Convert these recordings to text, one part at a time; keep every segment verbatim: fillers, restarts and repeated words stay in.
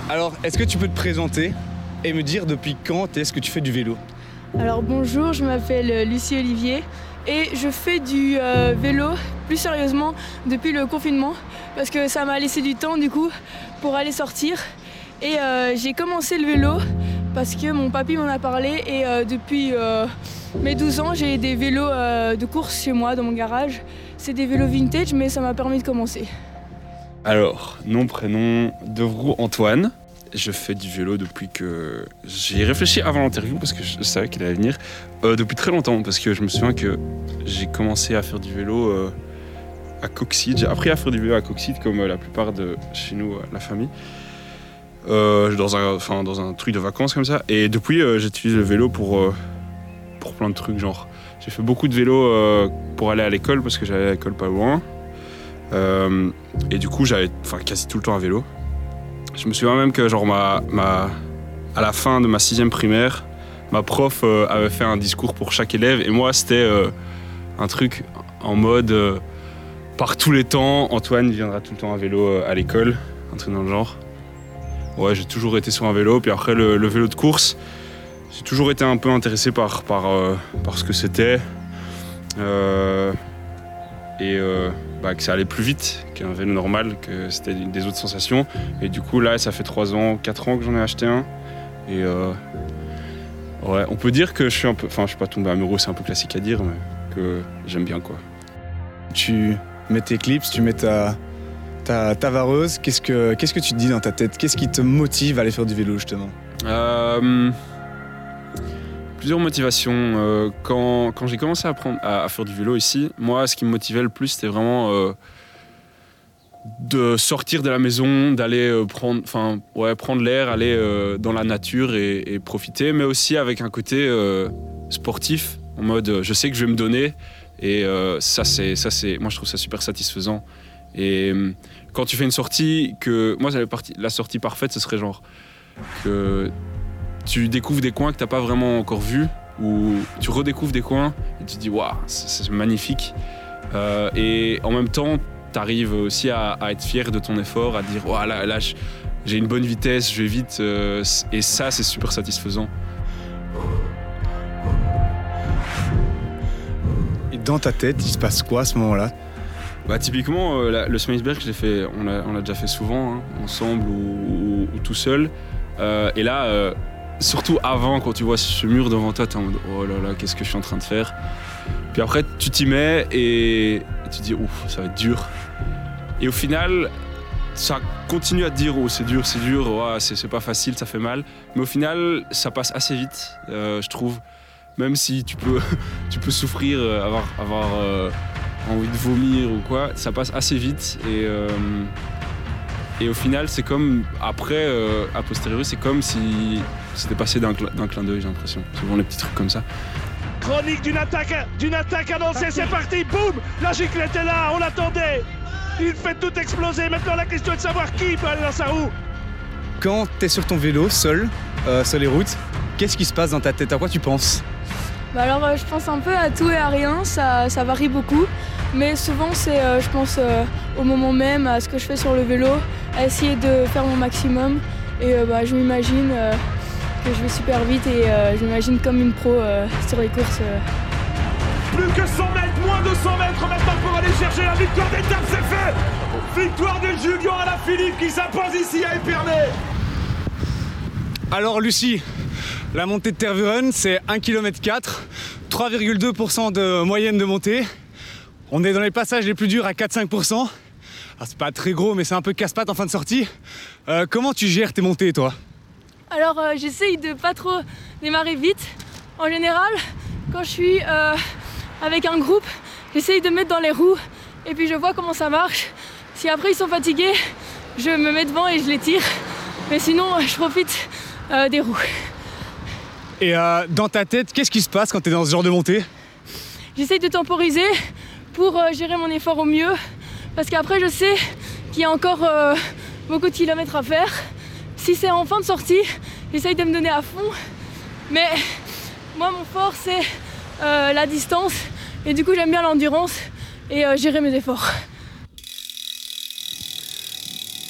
Alors, est-ce que tu peux te présenter et me dire depuis quand est-ce que tu fais du vélo? Alors bonjour, je m'appelle Lucie Olivier et je fais du euh, vélo plus sérieusement depuis le confinement parce que ça m'a laissé du temps du coup pour aller sortir et euh, j'ai commencé le vélo parce que mon papy m'en a parlé et euh, depuis euh, mes douze ans j'ai des vélos euh, de course chez moi dans mon garage. C'est des vélos vintage mais ça m'a permis de commencer. Alors, nom, prénom, Devroux Antoine. Je fais du vélo depuis que... J'ai réfléchi avant l'interview parce que je savais qu'il allait venir. Euh, depuis très longtemps, parce que je me souviens que j'ai commencé à faire du vélo euh, à Coxide. J'ai appris à faire du vélo à Coxide, comme euh, la plupart de chez nous, euh, la famille. Euh, dans, un, enfin, dans un truc de vacances comme ça. Et depuis, euh, j'utilise le vélo pour, euh, pour plein de trucs, genre... J'ai fait beaucoup de vélo euh, pour aller à l'école, parce que j'allais à l'école pas loin. Euh, et du coup, j'avais enfin, quasi tout le temps à vélo. Je me souviens même que genre ma, ma, à la fin de ma sixième primaire, ma prof euh, avait fait un discours pour chaque élève et moi c'était euh, un truc en mode euh, par tous les temps, Antoine viendra tout le temps à vélo euh, à l'école, un truc dans le genre. Ouais, j'ai toujours été sur un vélo, puis après le, le vélo de course, j'ai toujours été un peu intéressé par, par, euh, par ce que c'était euh, et euh, bah, que ça allait plus vite qu'un vélo normal, que c'était des autres sensations. Et du coup, là, ça fait trois ans, quatre ans que j'en ai acheté un. Et euh, ouais, on peut dire que je suis un peu... Enfin, je suis pas tombé amoureux, c'est un peu classique à dire, mais que j'aime bien, quoi. Tu mets tes clips, tu mets ta, ta, ta vareuse. Qu'est-ce que, qu'est-ce que tu te dis dans ta tête? Qu'est-ce qui te motive à aller faire du vélo, justement? euh, Plusieurs motivations. Euh, quand, quand j'ai commencé à, apprendre, à, à faire du vélo ici, moi, ce qui me motivait le plus, c'était vraiment euh, de sortir de la maison, d'aller euh, prendre, enfin, ouais, prendre l'air, aller euh, dans la nature et, et profiter, mais aussi avec un côté euh, sportif, en mode euh, je sais que je vais me donner, et euh, ça, c'est, ça, c'est, moi, je trouve ça super satisfaisant. Et euh, quand tu fais une sortie, que moi, ça fait partie, la sortie parfaite, ce serait genre que tu découvres des coins que tu n'as pas vraiment encore vus, ou tu redécouvres des coins et tu te dis waouh, c'est, c'est magnifique. Euh, et en même temps, tu arrives aussi à, à être fier de ton effort, à dire waouh, là, là j'ai une bonne vitesse, je vais vite. Euh, et ça, c'est super satisfaisant. Et dans ta tête, il se passe quoi à ce moment-là? Bah, typiquement, euh, la, le Smaisberg, je l'ai fait, on l'a, on l'a déjà fait souvent, hein, ensemble ou, ou, ou tout seul. Euh, et là, euh, surtout avant, quand tu vois ce mur devant toi, t'es en mode oh là là, qu'est-ce que je suis en train de faire? Puis après, tu t'y mets et, et tu te dis ouf, ça va être dur. Et au final, ça continue à te dire oh, c'est dur, c'est dur, oh, c'est, c'est pas facile, ça fait mal. Mais au final, ça passe assez vite, euh, je trouve. Même si tu peux, tu peux souffrir, avoir, avoir euh, envie de vomir ou quoi, ça passe assez vite. Et, euh, et au final, c'est comme, après, euh, a posteriori, c'est comme si c'était passé d'un, cl- d'un clin d'œil, j'ai l'impression. Souvent les petits trucs comme ça. Chronique d'une attaque, d'une attaque annoncée, c'est parti, boum! La giclette est là, on l'attendait! Il fait tout exploser, maintenant la question est de savoir qui peut aller dans sa roue! Quand t'es sur ton vélo, seul, euh, sur les routes, qu'est-ce qui se passe dans ta tête? À quoi tu penses? Bah alors euh, je pense un peu à tout et à rien, ça, ça varie beaucoup. Mais souvent c'est, euh, je pense euh, au moment même, à ce que je fais sur le vélo, à essayer de faire mon maximum. Et euh, bah, je m'imagine euh, que je vais super vite et euh, je m'imagine comme une pro euh, sur les courses. Euh. Plus que cent mètres, moins de cent mètres maintenant pour aller chercher la victoire d'étape, c'est fait! Victoire de Julien Alaphilippe qui s'impose ici à Épernay! Alors Lucie, la montée de Tervuren, c'est un virgule quatre kilomètres, trois virgule deux pour cent de moyenne de montée. On est dans les passages les plus durs à quatre à cinq pour cent. Alors c'est pas très gros, mais c'est un peu casse-pattes en fin de sortie. Euh, comment tu gères tes montées, toi? Alors euh, j'essaye de pas trop démarrer vite. En général, quand je suis euh, avec un groupe, j'essaye de me mettre dans les roues et puis je vois comment ça marche. Si après ils sont fatigués, je me mets devant et je les tire. Mais sinon, je profite euh, des roues. Et euh, dans ta tête, qu'est-ce qui se passe quand tu es dans ce genre de montée? J'essaye de temporiser pour euh, gérer mon effort au mieux. Parce qu'après, je sais qu'il y a encore euh, beaucoup de kilomètres à faire. Si c'est en fin de sortie, j'essaye de me donner à fond. Mais moi, mon fort, c'est euh, la distance. Et du coup, j'aime bien l'endurance et euh, gérer mes efforts.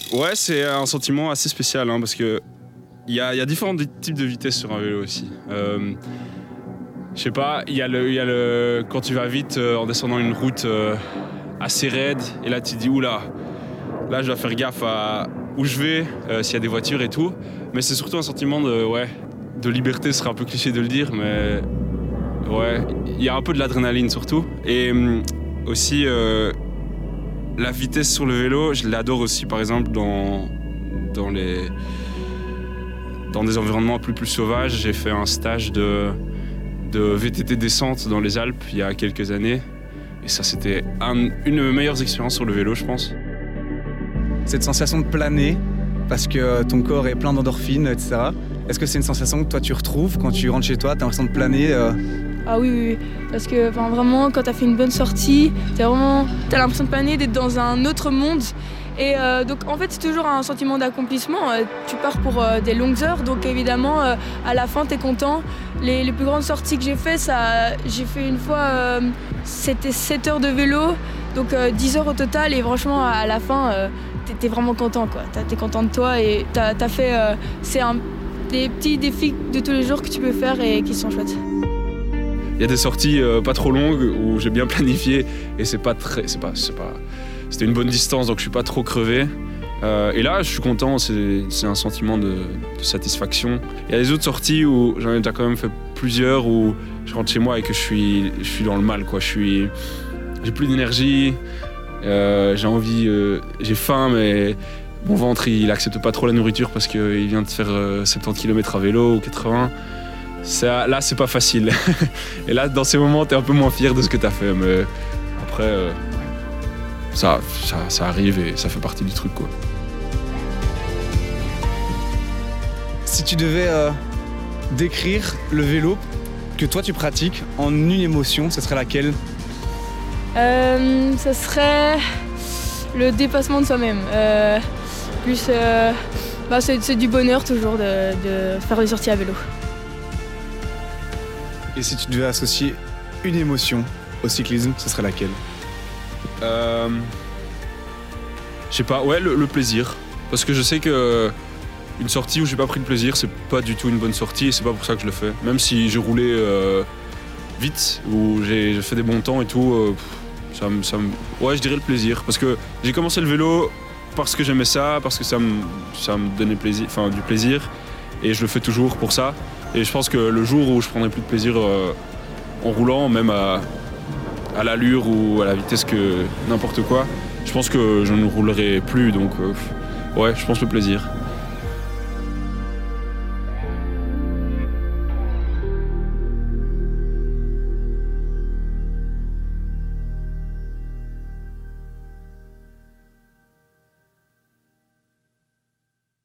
Ouais, c'est un sentiment assez spécial hein, parce que il y a, y a différents types de vitesse sur un vélo aussi. Euh, je sais pas, il y a le, y a le quand tu vas vite euh, en descendant une route euh, assez raide et là tu te dis oula, là je dois faire gaffe à où je vais, euh, s'il y a des voitures et tout. Mais c'est surtout un sentiment de ouais, de liberté, ce serait un peu cliché de le dire, mais ouais, il y a un peu de l'adrénaline surtout et euh, aussi. Euh, La vitesse sur le vélo, je l'adore aussi, par exemple, dans, dans, les, dans des environnements plus, plus sauvages. J'ai fait un stage de, de V T T descente dans les Alpes il y a quelques années. Et ça, c'était un, une de mes meilleures expériences sur le vélo, je pense. Cette sensation de planer, parce que ton corps est plein d'endorphines, et cetera. Est-ce que c'est une sensation que toi tu retrouves quand tu rentres chez toi, tu as l'impression de planer euh... Ah oui, oui, oui, parce que enfin, vraiment, quand tu as fait une bonne sortie, tu as l'impression de planer, d'être dans un autre monde. Et euh, donc, en fait, c'est toujours un sentiment d'accomplissement. Euh, tu pars pour euh, des longues heures, donc évidemment, euh, à la fin, tu es content. Les, les plus grandes sorties que j'ai faites, ça, j'ai fait une fois, euh, c'était sept heures de vélo, donc euh, dix heures au total. Et franchement, à la fin, euh, tu es vraiment content, quoi. Tu es content de toi et tu as fait. Euh, c'est un, des petits défis de tous les jours que tu peux faire et qui sont chouettes. Il y a des sorties euh, pas trop longues où j'ai bien planifié et c'est pas très, c'est pas, c'est pas, c'était une bonne distance donc je suis pas trop crevé. Euh, et là je suis content, c'est, c'est un sentiment de, de satisfaction. Il y a des autres sorties où j'en ai déjà quand même fait plusieurs où je rentre chez moi et que je suis, je suis dans le mal quoi. Je suis, j'ai plus d'énergie, euh, j'ai envie, euh, j'ai faim mais mon ventre il accepte pas trop la nourriture parce qu'il vient de faire euh, soixante-dix kilomètres à vélo ou quatre-vingts. Ça, là, c'est pas facile. Et là, dans ces moments, t'es un peu moins fier de ce que t'as fait. Mais après, euh, ça, ça, ça arrive et ça fait partie du truc, quoi. Si tu devais euh, décrire le vélo que toi tu pratiques en une émotion, ce serait laquelle ? euh, Ce serait le dépassement de soi-même. Euh, plus, euh, bah, c'est, c'est du bonheur toujours de, de faire des sorties à vélo. Et si tu devais associer une émotion au cyclisme, ce serait laquelle ? euh, Je sais pas, ouais, le, le plaisir. Parce que je sais que une sortie où j'ai pas pris de plaisir, c'est pas du tout une bonne sortie et c'est pas pour ça que je le fais. Même si j'ai roulé euh, vite, ou j'ai, j'ai fait des bons temps et tout, euh, ça me, ça me... ouais, je dirais le plaisir. Parce que j'ai commencé le vélo parce que j'aimais ça, parce que ça me, ça me donnait plaisir, enfin, du plaisir. Et je le fais toujours pour ça. Et je pense que le jour où je prendrai plus de plaisir euh, en roulant, même à, à l'allure ou à la vitesse que n'importe quoi, je pense que je ne roulerai plus. Donc, euh, ouais, je pense le plaisir.